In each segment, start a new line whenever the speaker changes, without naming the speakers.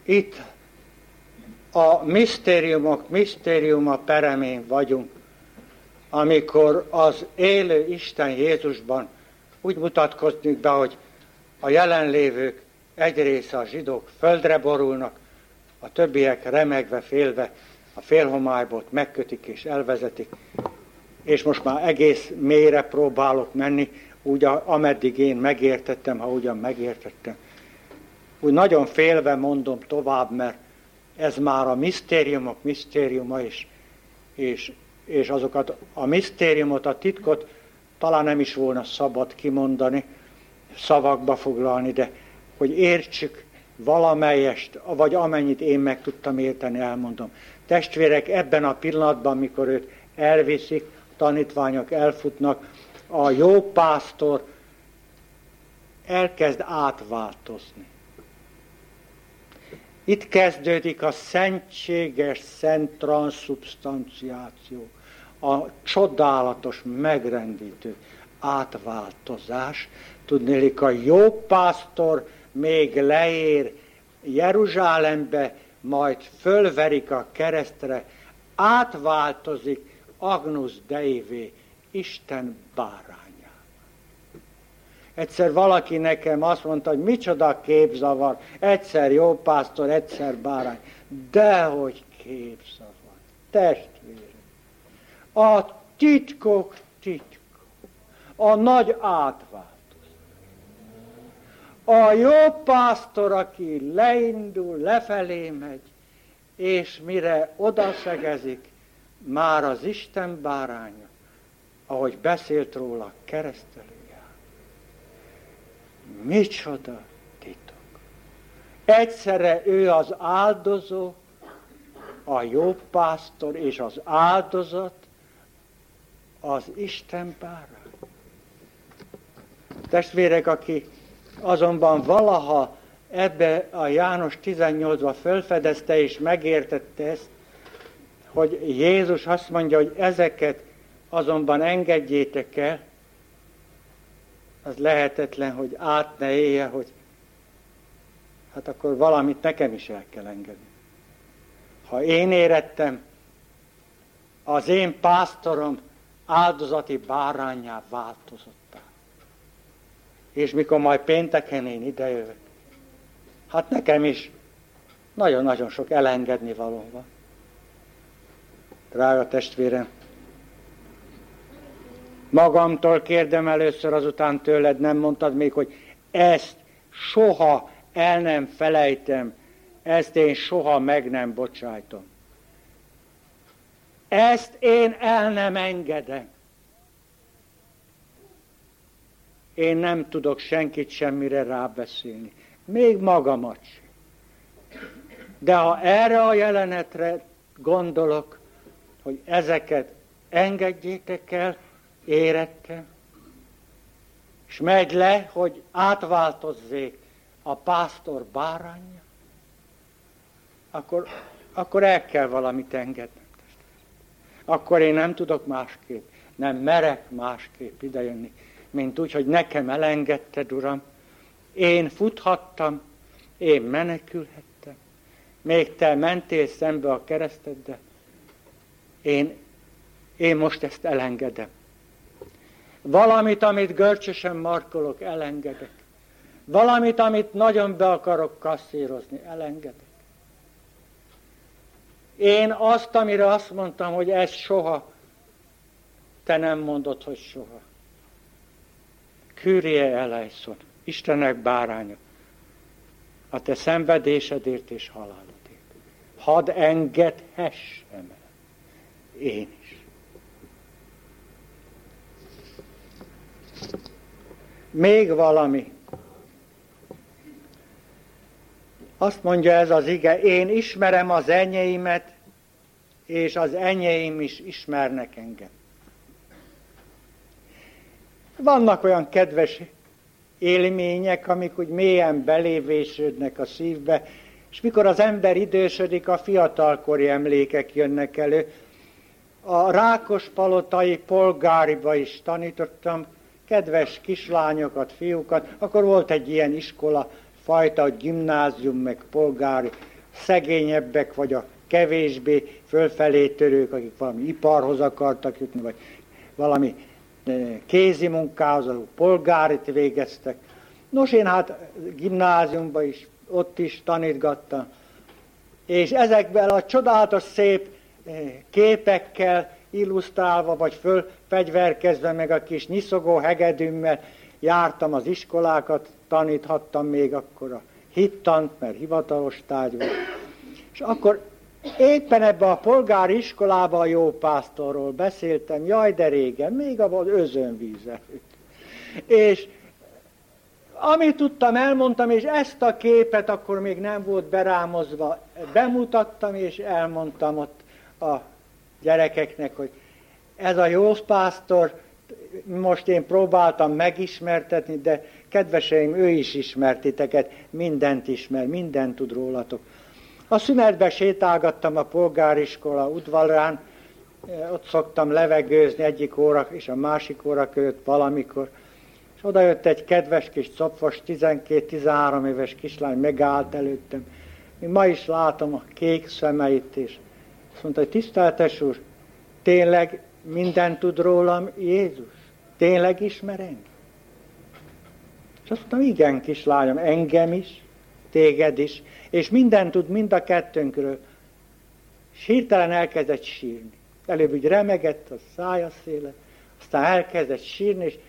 itt a misztériumok misztériuma peremén vagyunk, amikor az élő Isten Jézusban úgy mutatkozik be, hogy a jelenlévők egy része a zsidók földre borulnak, a többiek remegve, félve a félhomályból megkötik és elvezetik, és most már egész mélyre próbálok menni, úgy ameddig én megértettem, ha ugyan megértettem. Úgy nagyon félve mondom tovább, mert ez már a misztériumok misztériuma, és azokat a misztériumot, a titkot talán nem is volna szabad kimondani, szavakba foglalni, de hogy értsük valamelyest, vagy amennyit én meg tudtam érteni, elmondom. Testvérek, ebben a pillanatban, mikor őt elviszik, tanítványok elfutnak, a jó pásztor elkezd átváltozni. Itt kezdődik a szentséges, szent transzubstanciáció, a csodálatos, megrendítő átváltozás. Tudnélik, a jó pásztor még leér Jeruzsálembe, majd fölverik a keresztre, átváltozik Agnus Deivé, Isten bárányá. Egyszer valaki nekem azt mondta, hogy micsoda képzavar, egyszer jó pásztor, egyszer bárány. Dehogy képzavar, testvérem. A titkok titka, a nagy átváltozás. A jó pásztor, aki leindul, lefelé megy, és mire odaszegezik, már az Isten báránya, ahogy beszélt róla, keresztelőjár. Micsoda titok! Egyszerre ő az áldozó, a jó pásztor és az áldozat, az Isten bárány. Testvérek, aki azonban valaha ebbe a János 18-ba felfedezte és megértette ezt, hogy Jézus azt mondja, hogy ezeket azonban engedjétek el, az lehetetlen, hogy át ne élje, hogy hát akkor valamit nekem is el kell engedni. Ha én érettem, az én pásztorom áldozati báránnyá változottá. És mikor majd pénteken én idejövök, hát nekem is nagyon-nagyon sok elengedni való van. Drága testvérem, magamtól kérdem először, azután tőled, nem mondtad még, hogy ezt soha el nem felejtem, ezt én soha meg nem bocsájtom. Ezt én el nem engedem. Én nem tudok senkit semmire rábeszélni, még magamat sem. De ha erre a jelenetre gondolok, hogy ezeket engedjétek el, érettem, és megy le, hogy átváltozzék a pásztor báránya, akkor el kell valamit engednem. Akkor én nem tudok másképp, nem merek másképp idejönni, mint úgy, hogy nekem elengedted, Uram. Én futhattam, én menekülhettem, még te mentél szembe a kereszteddel. Én most ezt elengedem. Valamit, amit görcsösen markolok, elengedek. Valamit, amit nagyon be akarok kasszírozni, elengedek. Én azt, amire azt mondtam, hogy ez soha, te nem mondod, hogy soha. Kyrie eleison, Istenek báránya, a te szenvedésedért és halálodért. Hadd engedhessem el. Én is. Még valami. Azt mondja ez az ige, én ismerem az enyéimet, és az enyéim is ismernek engem. Vannak olyan kedves élmények, amik úgy mélyen belévésődnek a szívbe, és mikor az ember idősödik, a fiatalkori emlékek jönnek elő. A Rákospalotai polgáriba is tanítottam kedves kislányokat, fiúkat, akkor volt egy ilyen iskola, fajta gimnázium, meg polgári, szegényebbek, vagy a kevésbé fölfelé törők, akik valami iparhoz akartak jutni, vagy valami kézi munkához, ahol polgárit végeztek. Nos, én hát gimnáziumban is, ott is tanítgattam, és ezekben a csodálatos szép képekkel illusztrálva, vagy fölfegyverkezve, meg a kis nyiszogó hegedűmmel jártam az iskolákat, taníthattam még akkor a hittant, mert hivatalos tárgy volt. És akkor éppen ebben a polgári iskolában a jópásztorról beszéltem, jaj, de régen, még az özönvíz előtt. És amit tudtam, elmondtam, és ezt a képet akkor még nem volt berámozva, bemutattam, és elmondtam ott a gyerekeknek, hogy ez a jópásztor, most én próbáltam megismertetni, de kedveseim, ő is ismert titeket, mindent ismer, mindent tud rólatok. A szünetben sétálgattam a polgáriskola udvarán, ott szoktam levegőzni egyik óra és a másik óra között valamikor, és oda jött egy kedves kis copfos, 12-13 éves kislány, megállt előttem. Én ma is látom a kék szemeit, és azt mondta, hogy tiszteltes úr, tényleg mindent tud rólam Jézus? Tényleg ismer engem? És azt mondtam, igen, kislányom, engem is, téged is, és mindent tud mind a kettőnkről. És hirtelen elkezdett sírni. Előbb úgy remegett a szája széle, aztán elkezdett sírni, és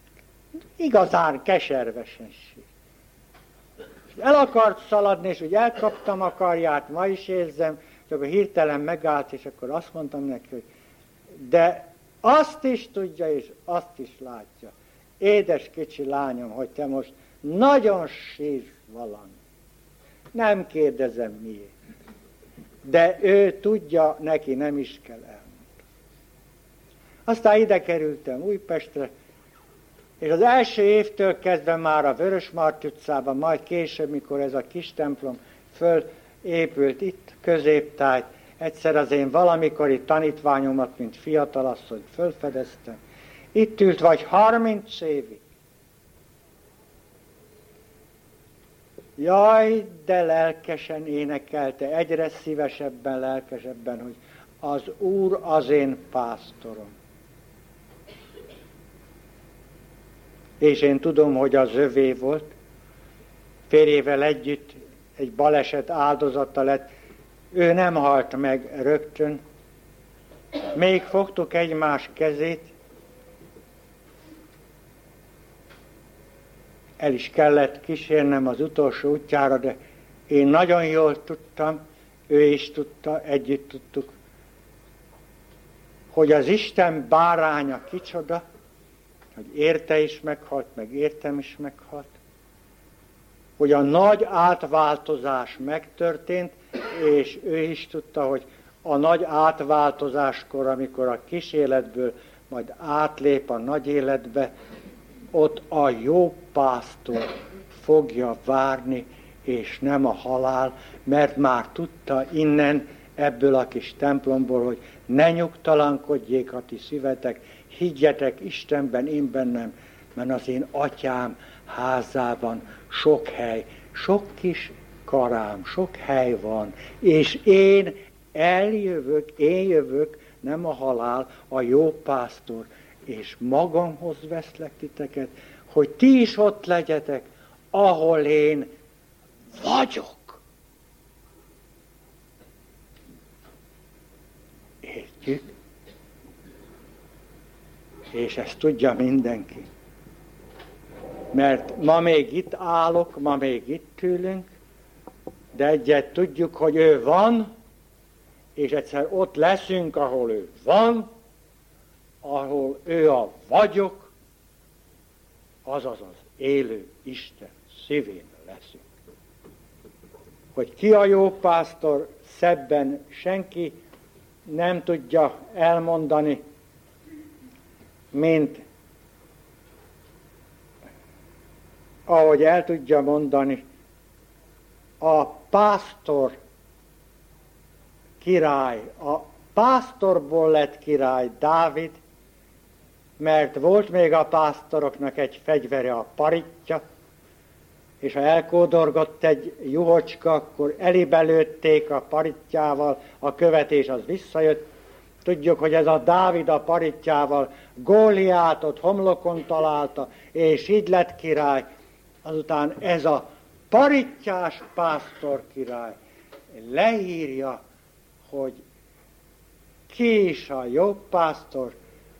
igazán keservesen sírt. El akart szaladni, és úgy elkaptam a karját, ma is érzem, és akkor hirtelen megállt, és akkor azt mondtam neki, hogy de azt is tudja, és azt is látja. Édes kicsi lányom, hogy te most nagyon sírsz valami. Nem kérdezem miért. De ő tudja, neki nem is kell elmondani. Aztán ide kerültem Újpestre, és az első évtől kezdve már a Vörösmarty utcában, majd később, mikor ez a kis templom fölépült itt középtájt, egyszer az én valamikori tanítványomat, mint fiatalasszony fölfedeztem. Itt ült vagy 30 évig. Jaj, de lelkesen énekelte, egyre szívesebben, lelkesebben, hogy az Úr az én pásztorom. És én tudom, hogy az övé volt. Férjével együtt egy baleset áldozata lett. Ő nem halt meg rögtön. Még fogtuk egymás kezét. El is kellett kísérnem az utolsó útjára, de én nagyon jól tudtam, ő is tudta, együtt tudtuk, hogy az Isten báránya kicsoda, hogy érte is meghalt, meg értem is meghalt, hogy a nagy átváltozás megtörtént, és ő is tudta, hogy a nagy átváltozáskor, amikor a kis életből majd átlép a nagy életbe, ott a jó pásztor fogja várni, és nem a halál, mert már tudta innen, ebből a kis templomból, hogy ne nyugtalankodjék a ti szívetek, higgyetek Istenben, én bennem, mert az én atyám házában sok hely, sok kis karám, sok hely van, és én eljövök, én jövök, nem a halál, a jó pásztor, és magamhoz veszlek titeket, hogy ti is ott legyetek, ahol én vagyok. Értjük? És ezt tudja mindenki. Mert ma még itt állok, ma még itt ülünk, de egyet tudjuk, hogy ő van, és egyszer ott leszünk, ahol ő van, ahol ő a vagyok, azaz az élő Isten szívén leszünk. Hogy ki a jó pásztor, szebben senki nem tudja elmondani, mint ahogy el tudja mondani a pásztor király. A pásztorból lett király Dávid, mert volt még a pásztoroknak egy fegyvere, a paritja, és ha elkódorgott egy juhocska, akkor elébe lőtték a parittyával, a követés az visszajött. Tudjuk, hogy ez a Dávid a parittyával Góliátot homlokon találta, és így lett király. Azután ez a parittyás pásztor király leírja, hogy ki is a jobb pásztor.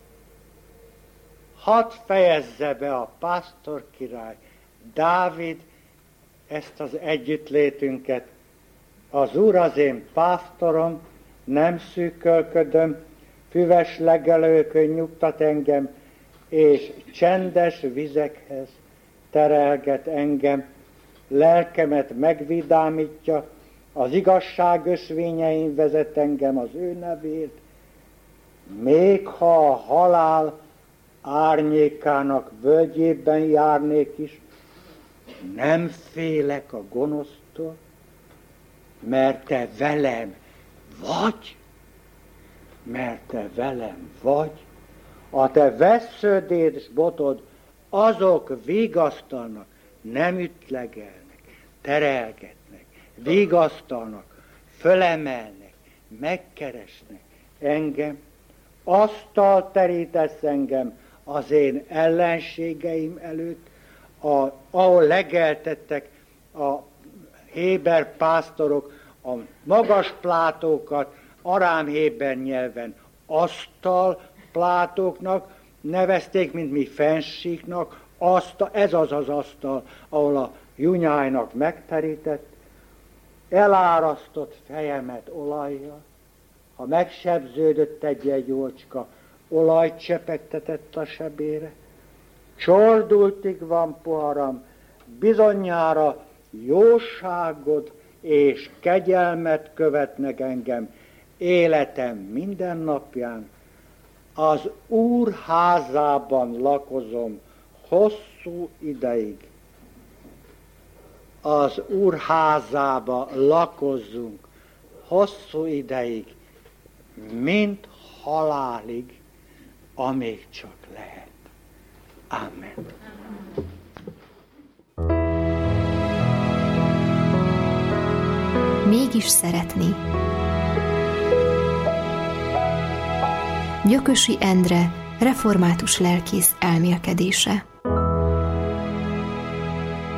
Hadd fejezze be a pásztor király, Dávid, ezt az együttlétünket. Az Úr az én pásztorom, nem szűkölködöm, füves legelőkön nyugtat engem, és csendes vizekhez terelget engem, lelkemet megvidámítja, az igazság ösvényein vezet engem az ő nevét, még ha a halál árnyékának völgyében járnék is, nem félek a gonosztól, mert te velem vagy, mert te velem vagy, a te vessződéd és botod, azok vigasztalnak, nem ütlegelnek, terelgetnek, vigasztalnak, fölemelnek, megkeresnek engem, asztalt terítesz engem az én ellenségeim előtt, ahol legeltettek a héber pásztorok a magas plátókat, arám-héber nyelven asztalplátóknak nevezték, mint mi fensíknak, ez az az asztal, ahol a junyájnak megterített, elárasztott fejemet olajjal, ha megsebződött egy jócska, olajt csepegtetett a sebére, csordultig van poharam, bizonyára jóságod és kegyelmet követnek engem életem minden napján. Az Úr házában lakozom hosszú ideig. Az Úr házába lakozzunk hosszú ideig, mint halálig, amíg csak lehet. Amen.
Mégis szeretni. Gyökösi Endre, református lelkész elmélkedése.